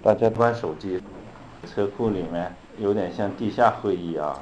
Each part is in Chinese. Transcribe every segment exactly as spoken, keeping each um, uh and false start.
大家关手机，车库里面有点像地下会议啊。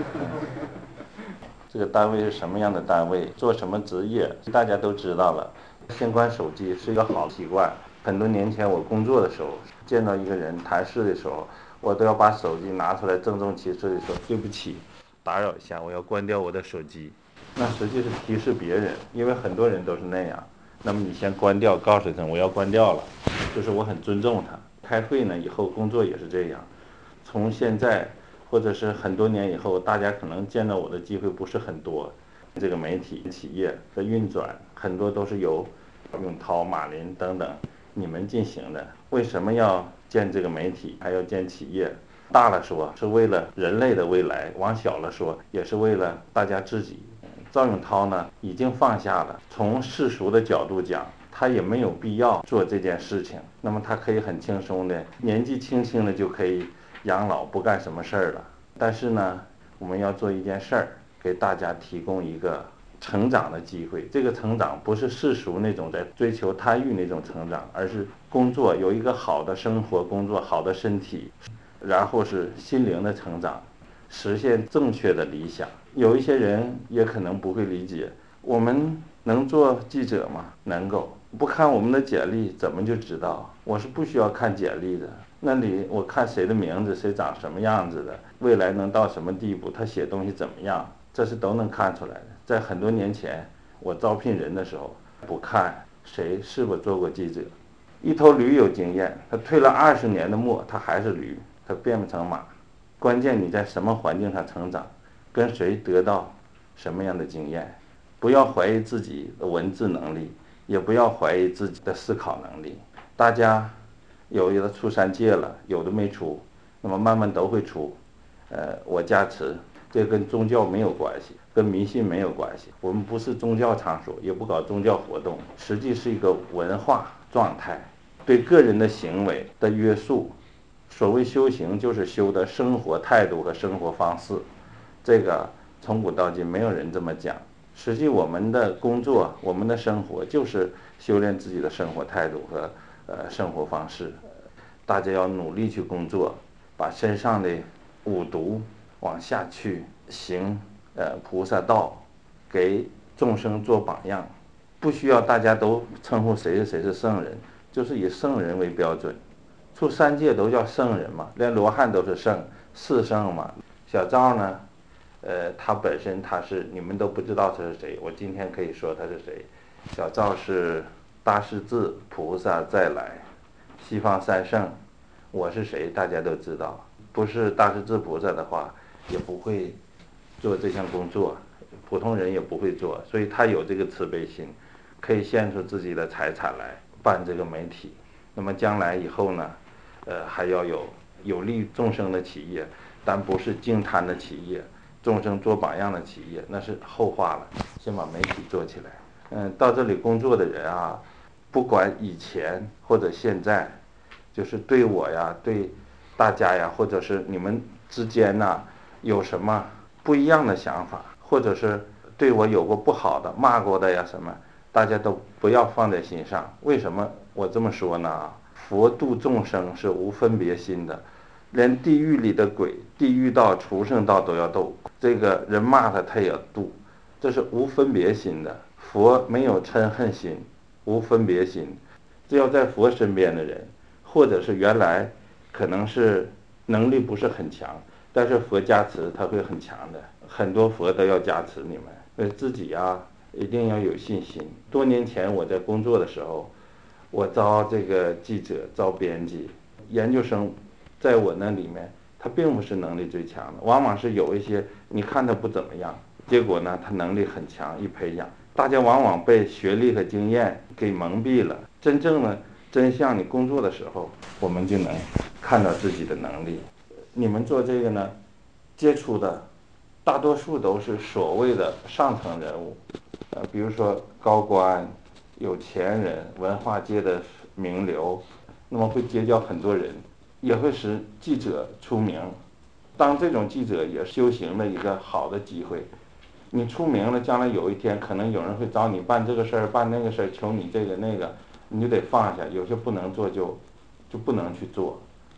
这个单位是什么样的单位，做什么职业，大家都知道了。先关手机是一个好习惯。很多年前我工作的时候，见到一个人谈事的时候，我都要把手机拿出来，郑重其事地说：“对不起，打扰一下，我要关掉我的手机。”那实际是提示别人，因为很多人都是那样。那么你先关掉，告诉他我要关掉了，就是我很尊重他。开会呢，以后工作也是这样。从现在或者是很多年以后，大家可能见到我的机会不是很多。这个媒体企业的运转很多都是由永涛、马林等等你们进行的。为什么要建这个媒体，还要建企业？大了说是为了人类的未来，往小了说也是为了大家自己。赵永涛呢已经放下了，从世俗的角度讲，他也没有必要做这件事情。那么他可以很轻松的，年纪轻轻的就可以养老，不干什么事儿了。但是呢，我们要做一件事儿，给大家提供一个成长的机会。这个成长不是世俗那种在追求贪欲那种成长，而是工作有一个好的生活，工作好的身体，然后是心灵的成长，实现正确的理想。有一些人也可能不会理解，我们能做记者吗？能够。不看我们的简历怎么就知道？我是不需要看简历的。那里我看谁的名字，谁长什么样子的，未来能到什么地步，他写东西怎么样，这是都能看出来的。在很多年前我招聘人的时候，不看谁是否做过记者。一头驴有经验，他推了二十年的磨，他还是驴，他变不成马。关键你在什么环境上成长，跟谁得到什么样的经验。不要怀疑自己的文字能力，也不要怀疑自己的思考能力。大家有的出三届了，有的没出，那么慢慢都会出。呃，我加持，这跟宗教没有关系，跟迷信没有关系。我们不是宗教场所，也不搞宗教活动，实际是一个文化状态，对个人的行为的约束。所谓修行，就是修的生活态度和生活方式。这个从古到今没有人这么讲。实际我们的工作，我们的生活就是修炼自己的生活态度和呃生活方式。大家要努力去工作，把身上的五毒往下去行呃菩萨道，给众生做榜样。不需要大家都称呼谁是谁是圣人，就是以圣人为标准。出三界都叫圣人嘛，连罗汉都是圣，四圣嘛。小赵呢，呃，他本身他是你们都不知道他是谁，我今天可以说他是谁。小赵是大势至菩萨再来，西方三圣。我是谁大家都知道，不是大势至菩萨的话，也不会做这项工作，普通人也不会做。所以他有这个慈悲心，可以献出自己的财产来办这个媒体。那么将来以后呢，呃，还要有有利众生的企业，但不是净贪的企业，众生做榜样的企业，那是后话了。先把媒体做起来。嗯，到这里工作的人啊，不管以前或者现在，就是对我呀，对大家呀，或者是你们之间呢，有什么不一样的想法，或者是对我有过不好的、骂过的呀什么，大家都不要放在心上。为什么我这么说呢？佛度众生是无分别心的，连地狱里的鬼、地狱道、畜生道都要度。这个人骂他，他也要度，这是无分别心的。佛没有嗔恨心，无分别心。只要在佛身边的人，或者是原来可能是能力不是很强，但是佛加持他会很强的。很多佛都要加持你们，呃，自己啊一定要有信心。多年前我在工作的时候，我招这个记者、招编辑、研究生，在我那里面，他并不是能力最强的，往往是有一些你看他不怎么样，结果呢他能力很强，一培养，大家往往被学历和经验给蒙蔽了。真正的真相，你工作的时候，我们就能看到自己的能力。你们做这个呢，接触的大多数都是所谓的上层人物，呃，比如说高官、有钱人、文化界的名流，那么会结交很多人，也会使记者出名。当这种记者也修行的一个好的机会。你出名了，将来有一天可能有人会找你办这个事儿、办那个事儿，求你这个那个，你就得放下，有些不能做就就不能去做。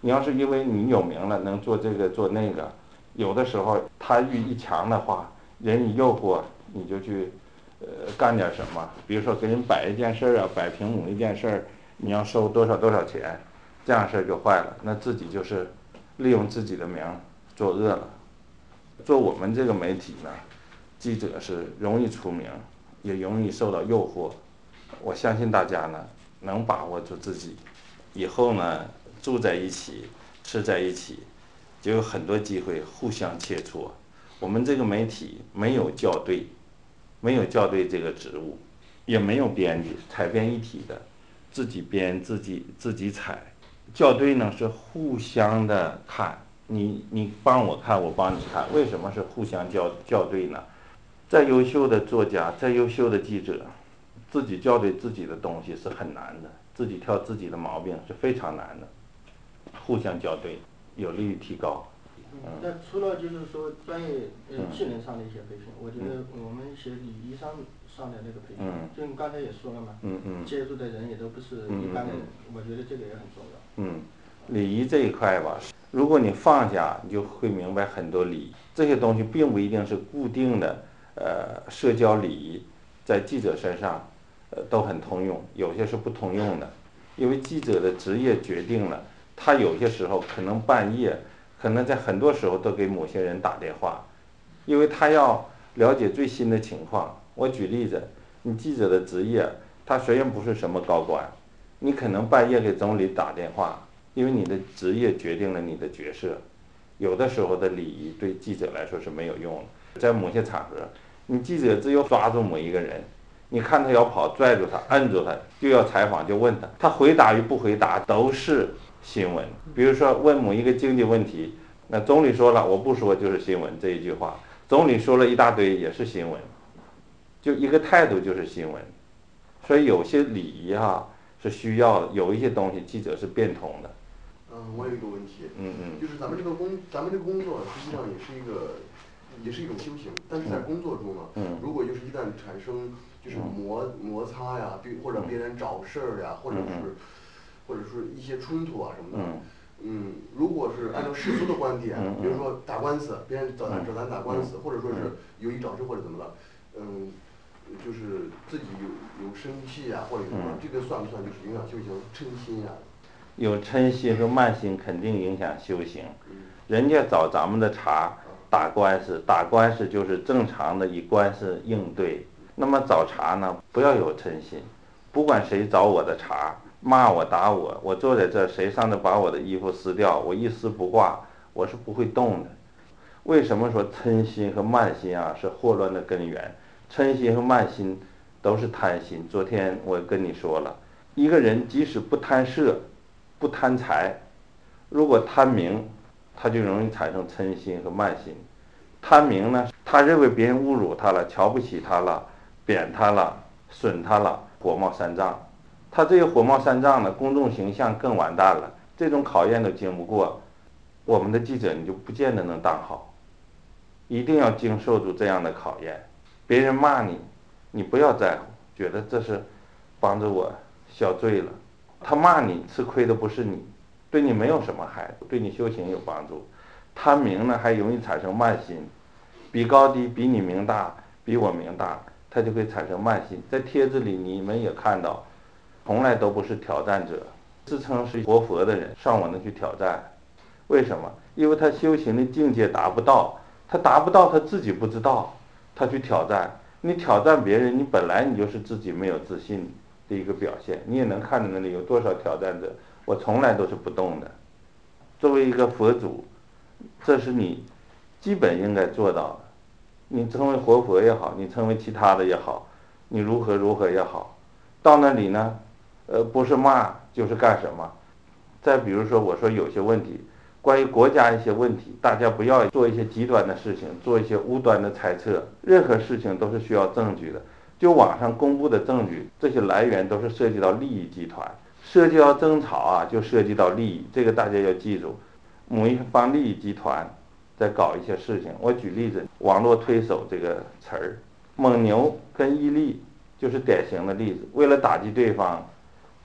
你要是因为你有名了，能做这个做那个，有的时候贪欲一强的话，人一诱惑，你就去呃干点什么，比如说给人摆一件事儿啊，摆平某一件事儿，你要收多少多少钱，这样事儿就坏了，那自己就是利用自己的名作恶了。做我们这个媒体呢，记者是容易出名，也容易受到诱惑。我相信大家呢能把握住自己，以后呢住在一起，吃在一起，就有很多机会互相切磋。我们这个媒体没有校对，没有校对这个职务，也没有编辑，采编一体的，自己编自己自己采。校对呢是互相的看，你你帮我看，我帮你看。为什么是互相校校对呢？再优秀的作家，再优秀的记者，自己校对自己的东西是很难的，自己挑自己的毛病是非常难的。互相校对，有利于提高。 嗯，那除了就是说专业呃技能上的一些培训，我觉得我们一些礼仪上上的那个培训， 嗯、 就你刚才也说了嘛， 嗯嗯， 接触的人也都不是一般的人， 嗯、 我觉得这个也很重要。 嗯，礼仪这一块吧，如果你放下，你就会明白很多礼仪这些东西并不一定是固定的，呃，社交礼仪在记者身上，呃，都很通用，有些是不通用的，因为记者的职业决定了，他有些时候可能半夜。可能在很多时候都给某些人打电话，因为他要了解最新的情况。我举例子，你记者的职业，他虽然不是什么高官，你可能半夜给总理打电话，因为你的职业决定了你的角色。有的时候的礼仪对记者来说是没有用的，在某些场合，你记者只有抓住某一个人，你看他要跑，拽住他，摁住他，就要采访，就问他，他回答与不回答都是新闻。比如说问某一个经济问题，那总理说了我不说就是新闻，这一句话，总理说了一大堆也是新闻，就一个态度就是新闻。所以有些礼仪哈是需要的，有一些东西记者是变通的。 嗯，我有一个问题， 嗯嗯， 就是咱们这个工咱们这个工作实际上也是一个也是一种修行，但是在工作中呢， 嗯， 如果就是一旦产生就是摩摩擦呀，对，或者别人找事儿呀，或者是或者是一些冲突啊什么的，嗯，如果是按照世俗的观点，比如说打官司，别人找咱找咱打官司，或者说是有意找事或者怎么了，嗯，就是自己有有生气呀或者什么，这个算不算就是影响修行嗔心呀？ 有嗔心和慢心肯定影响修行。人家找咱们的茬打官司，打官司就是正常的以官司应对。那么找茬呢，不要有嗔心，不管谁找我的茬，骂我打我，我坐在这，谁上来把我的衣服撕掉，我一丝不挂，我是不会动的。为什么说嗔心和慢心啊是祸乱的根源？嗔心和慢心都是贪心。昨天我跟你说了，一个人即使不贪色，不贪财，如果贪名，他就容易产生嗔心和慢心。贪名呢，他认为别人侮辱他了，瞧不起他了，贬他了，损他了，火冒三丈。他这个火冒三丈呢，公众形象更完蛋了。这种考验都经不过，我们的记者你就不见得能当好。一定要经受住这样的考验。别人骂你，你不要在乎，觉得这是帮着我消罪了。他骂你，吃亏的不是你，对你没有什么害，对你修行有帮助。贪名呢，还容易产生慢心，比高低，比你名大，比我名大，他就会产生慢心。在帖子里你们也看到，从来都不是挑战者，自称是活佛的人上我那去挑战。为什么？因为他修行的境界达不到，他达不到他自己不知道，他去挑战。你挑战别人，你本来你就是自己没有自信的一个表现。你也能看到那里有多少挑战者，我从来都是不动的。作为一个佛祖，这是你基本应该做到的。你成为活佛也好，你成为其他的也好，你如何如何也好，到那里呢，呃，不是骂就是干什么。再比如说，我说有些问题，关于国家一些问题，大家不要做一些极端的事情，做一些无端的猜测。任何事情都是需要证据的。就网上公布的证据，这些来源都是涉及到利益集团，涉及到争吵啊，就涉及到利益，这个大家要记住。某一方利益集团在搞一些事情。我举例子，网络推手这个词儿，蒙牛跟伊利就是典型的例子。为了打击对方，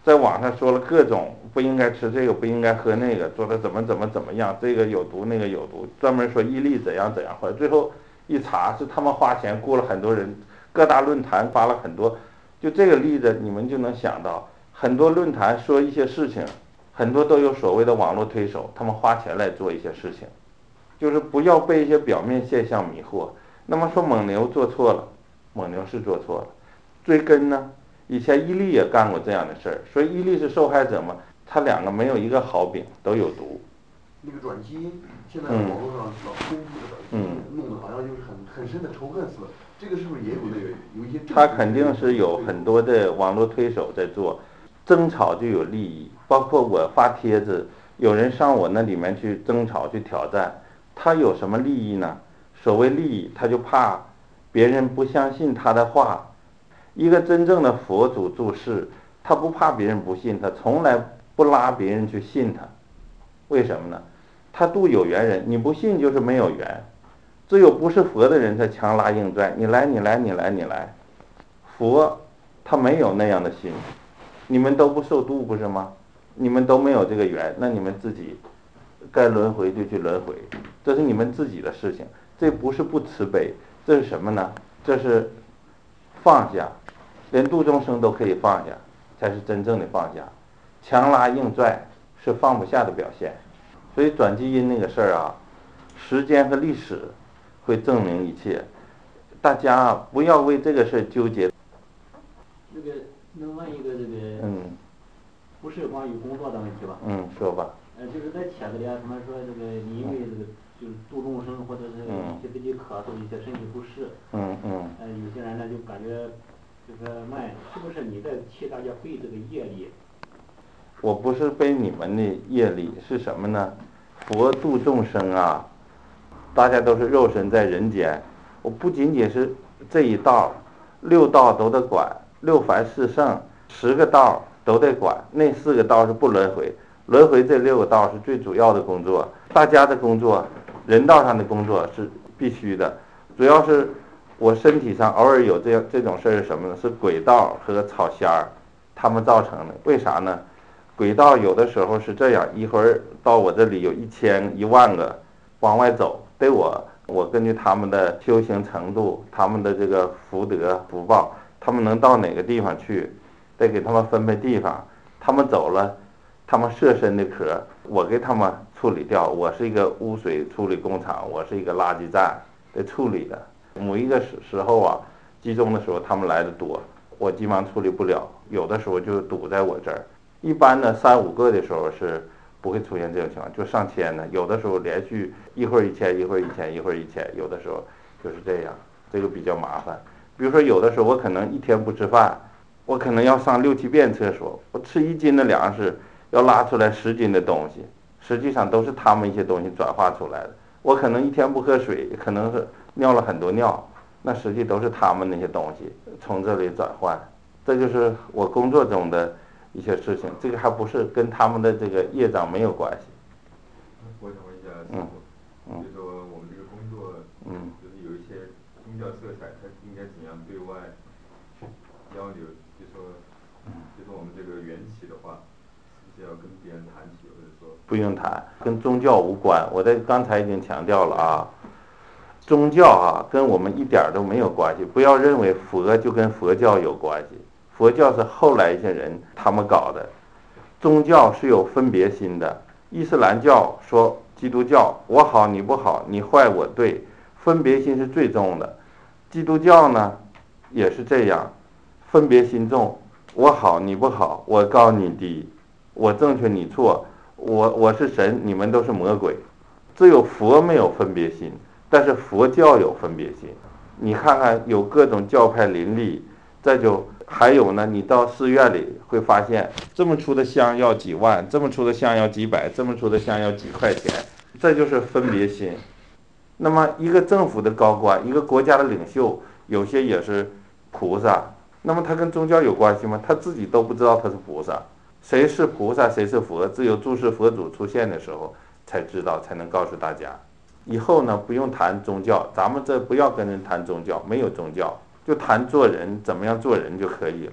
在网上说了各种不应该吃这个，不应该喝那个，说的怎么怎么怎么样，这个有毒那个有毒，专门说伊利怎样怎样，后来最后一查是他们花钱雇了很多人，各大论坛发了很多，就这个例子你们就能想到，很多论坛说一些事情，很多都有所谓的网络推手，他们花钱来做一些事情，就是不要被一些表面现象迷惑。那么说蒙牛做错了，蒙牛是做错了，追根呢？以前伊利也干过这样的事儿，所以伊利是受害者嘛，他两个没有一个好饼，都有毒。 那个转基因，现在网络上老公布的转基因，弄得好像就是很很深的仇恨似的。这个是不是也有那个有一些？ 他肯定是有很多的网络推手在做，争吵就有利益，包括我发帖子，有人上我那里面去争吵去挑战，他有什么利益呢？所谓利益，他就怕别人不相信他的话。一个真正的佛祖住世，他不怕别人不信他，从来不拉别人去信他。为什么呢？他度有缘人，你不信就是没有缘。只有不是佛的人才强拉硬拽，你来你来你来你来。佛他没有那样的心，你们都不受度不是吗？你们都没有这个缘，那你们自己该轮回就去轮回，这是你们自己的事情。这不是不慈悲，这是什么呢？这是放下，连度众生都可以放下，才是真正的放下。强拉硬拽是放不下的表现。所以转基因那个事儿啊，时间和历史会证明一切。大家啊，不要为这个事儿纠结。 这个能问一个这个， 嗯， 不是关于工作的问题吧？ 嗯，说吧。 呃，就是在帖子里啊，他们说这个你因为这个就是度众生，或者是一些自己咳嗽，一些身体不适。 嗯嗯。 呃，有些人呢就感觉就是问，是不是你在替大家背这个业力？ 我不是背你们的业力，是什么呢？佛度众生啊，大家都是肉身在人间，我不仅仅是这一道，六道都得管，六凡四圣十个道都得管，那四个道是不轮回，轮回这六个道是最主要的工作。大家的工作，人道上的工作是必须的，主要是我身体上偶尔有这样这种事儿是什么呢？是鬼道和草仙儿他们造成的。为啥呢？鬼道有的时候是这样，一会儿到我这里有一千一万个往外走，对我我根据他们的修行程度，他们的这个福德福报，他们能到哪个地方去，得给他们分配地方。他们走了，他们设身的壳，我给他们处理掉。我是一个污水处理工厂，我是一个垃圾站，得处理的。某一个时时候啊，集中的时候他们来的多，我急忙处理不了，有的时候就堵在我这儿。一般呢，三五个的时候是不会出现这种情况，就上千呢。有的时候连续一会儿一千，一会儿一千，一会儿一千，有的时候就是这样，这个比较麻烦。比如说有的时候我可能一天不吃饭，我可能要上六七遍厕所，我吃一斤的粮食要拉出来十斤的东西，实际上都是他们一些东西转化出来的。我可能一天不喝水，可能是尿了很多尿，那实际都是他们那些东西从这里转换。这就是我工作中的一些事情，这个还不是跟他们的这个业障没有关系。 我想问一下师傅，嗯，就说我们这个工作，嗯，就是有一些宗教色彩，它应该怎样对外去交流？就说，就说我们这个缘起的话，是不是要跟别人谈起，或者说？ 不用谈，跟宗教无关。我在刚才已经强调了啊，宗教啊跟我们一点都没有关系。不要认为佛就跟佛教有关系。佛教是后来一些人他们搞的，宗教是有分别心的。伊斯兰教说基督教我好你不好，你坏我对，分别心是最重的。基督教呢也是这样，分别心重，我好你不好，我高你低，我正确你错，我我是神，你们都是魔鬼。只有佛没有分别心，但是佛教有分别心。你看看有各种教派林立，再就还有呢，你到寺院里会发现，这么粗的香要几万，这么粗的香要几百，这么粗的香要几块钱，这就是分别心。那么一个政府的高官，一个国家的领袖，有些也是菩萨，那么他跟宗教有关系吗？他自己都不知道他是菩萨。谁是菩萨，谁是佛，只有诸事佛祖出现的时候才知道，才能告诉大家。以后呢，不用谈宗教，咱们这不要跟人谈宗教，没有宗教。就谈做人，怎么样做人就可以了。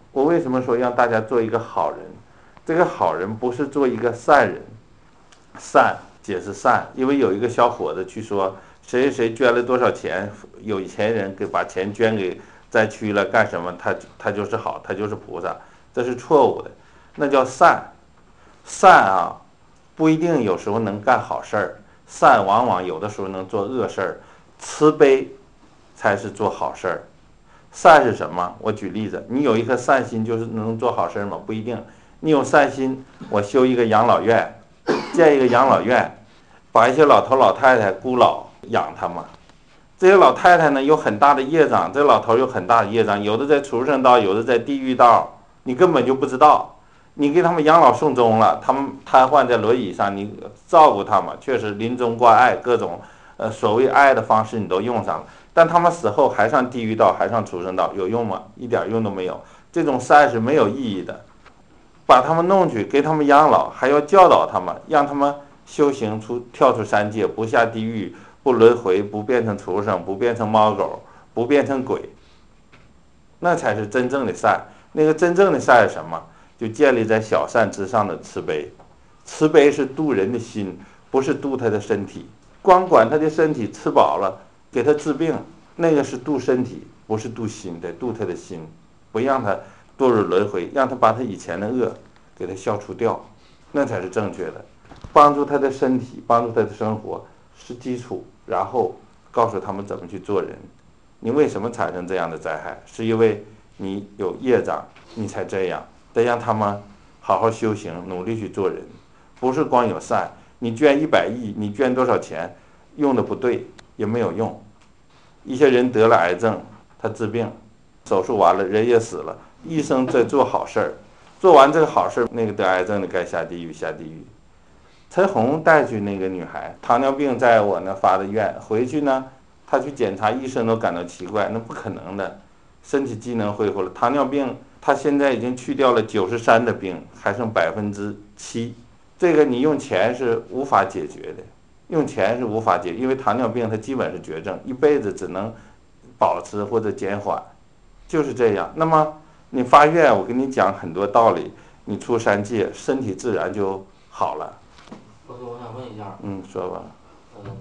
我为什么说让大家做一个好人？这个好人不是做一个善人，善解释善，因为有一个小伙子去说谁谁谁捐了多少钱，有钱人给把钱捐给灾区了干什么，他他就是好，他就是菩萨，这是错误的，那叫善。善啊，不一定有时候能干好事儿，善往往有的时候能做恶事儿，慈悲才是做好事儿。善是什么？我举例子，你有一颗善心就是能做好事吗？不一定。你有善心，我修一个养老院，建一个养老院，把一些老头老太太孤老养他们。这些老太太呢有很大的业障，这老头有很大的业障，有的在畜生道，有的在地狱道，你根本就不知道。你给他们养老送终了，他们瘫痪在轮椅上，你照顾他们，确实临终关爱，各种呃所谓爱的方式你都用上了，但他们死后还上地狱道，还上畜生道，有用吗？一点用都没有。这种善是没有意义的。把他们弄去，给他们养老，还要教导他们，让他们修行出跳出三界，不下地狱，不轮回，不变成畜生，不变成猫狗，不变成鬼，那才是真正的善。那个真正的善是什么？就建立在小善之上的慈悲。慈悲是度人的心，不是度他的身体。光管他的身体吃饱了，给他治病，那个是度身体，不是度心，得度他的心，不让他堕入轮回，让他把他以前的恶给他消除掉，那才是正确的。帮助他的身体，帮助他的生活是基础，然后告诉他们怎么去做人。你为什么产生这样的灾害？是因为你有业障，你才这样。得让他们好好修行，努力去做人，不是光有善。你捐一百亿，你捐多少钱，用的不对也没有用。一些人得了癌症，他治病，手术完了，人也死了，医生在做好事儿，做完这个好事儿，那个得癌症的该下地狱下地狱。陈红带去那个女孩，糖尿病在我那发的愿，回去呢，她去检查，医生都感到奇怪，那不可能的，身体机能恢复了，糖尿病。他现在已经去掉了九十三的病，还剩百分之七。这个你用钱是无法解决的，用钱是无法解决，因为糖尿病它基本是绝症，一辈子只能保持或者减缓，就是这样。那么你发愿，我跟你讲很多道理，你出三界，身体自然就好了。 或者我想问一下， 嗯，说吧。 嗯，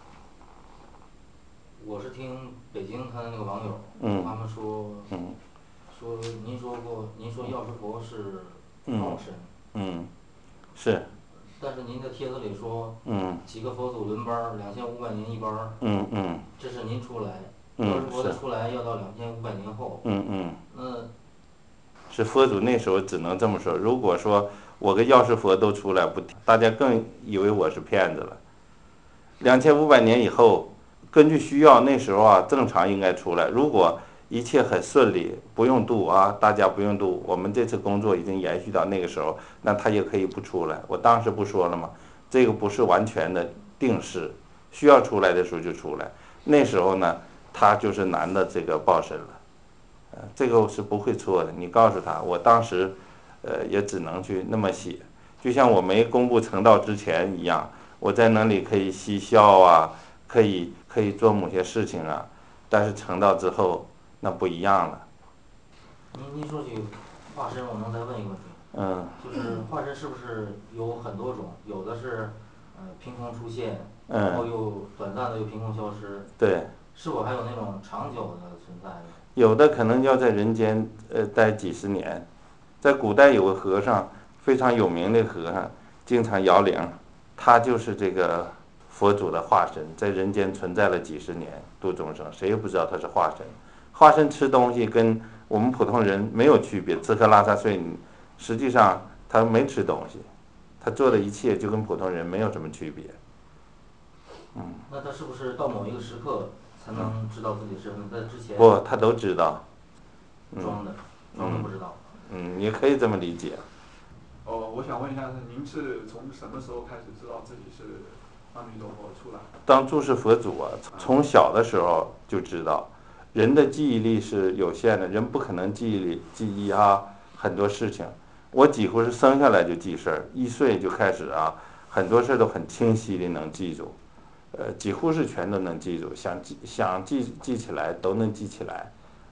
我是听北京他的那个网友， 嗯， 他们说， 嗯。 说您说过，您说药师佛是道神， 嗯，嗯是。 但是您的帖子里说， 嗯， 几个佛祖轮班，两千五百年一班， 嗯嗯， 这是您出来， 嗯、 药师佛的出来要到两千五百年后， 嗯嗯， 那是佛祖那时候只能这么说。如果说我跟药师佛都出来，不，大家更以为我是骗子了。两千五百年以后，根据需要，那时候啊，正常应该出来。如果一切很顺利，不用度啊，大家不用度。我们这次工作已经延续到那个时候，那他也可以不出来。我当时不说了吗？这个不是完全的定式，需要出来的时候就出来。那时候呢，他就是男的这个报身了，呃，这个是不会错的。你告诉他，我当时，呃，也只能去那么写，就像我没公布成道之前一样，我在那里可以嬉笑啊，可以可以做某些事情啊，但是成道之后。那不一样了。 您您说起化身，我能再问一个问题？ 嗯。 就是化身是不是有很多种？有的是，呃，凭空出现， 嗯， 然后又短暂的又凭空消失。 对。 是否还有那种长久的存在？ 有的可能要在人间呃待几十年。在古代有个和尚非常有名的和尚，经常摇铃，他就是这个佛祖的化身，在人间存在了几十年，度众生，谁也不知道他是化身。化身吃东西跟我们普通人没有区别，吃喝拉撒睡，实际上他没吃东西，他做的一切就跟普通人没有什么区别。嗯。 那他是不是到某一个时刻才能知道自己身份？在之前？ 不，他都知道。 装的，装的不知道。 嗯，也可以这么理解。 哦，我想问一下，您是从什么时候开始知道自己是阿弥陀佛出来？ 当诸世佛祖啊，从小的时候就知道。人的记忆力是有限的，人不可能记忆力记忆啊很多事情。我几乎是生下来就记事儿，一岁就开始啊，很多事儿都很清晰的能记住，呃，几乎是全都能记住，想记想记记起来都能记起来，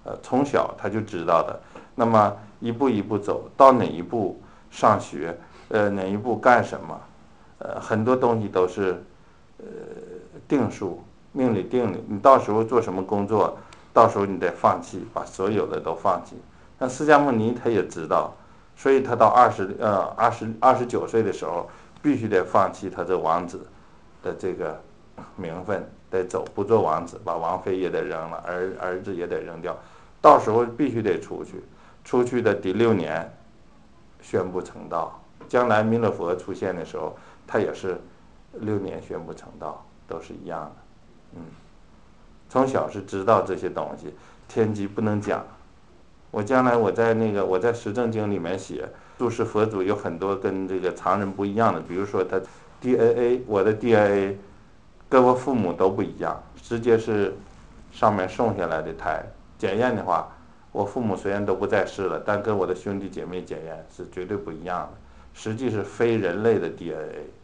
呃，从小他就知道的。那么一步一步走到哪一步上学，呃，哪一步干什么，呃，很多东西都是呃定数，命里定里。你到时候做什么工作，到时候你得放弃，把所有的都放弃。那释迦牟尼他也知道，所以他到二十呃二十二十九岁的时候，必须得放弃他这王子的这个名分，得走，不做王子，把王妃也得扔了，儿儿子也得扔掉，到时候必须得出去。出去的第六年，宣布成道。将来弥勒佛出现的时候，他也是六年宣布成道，都是一样的。嗯，从小是知道这些东西，天机不能讲。我将来我在那个我在十正经里面写，住世佛祖有很多跟这个常人不一样的，比如说他 D N A， 我的 D N A 跟我父母都不一样，直接是上面送下来的胎。检验的话，我父母虽然都不在世了，但跟我的兄弟姐妹检验是绝对不一样的，实际是非人类的 D N A。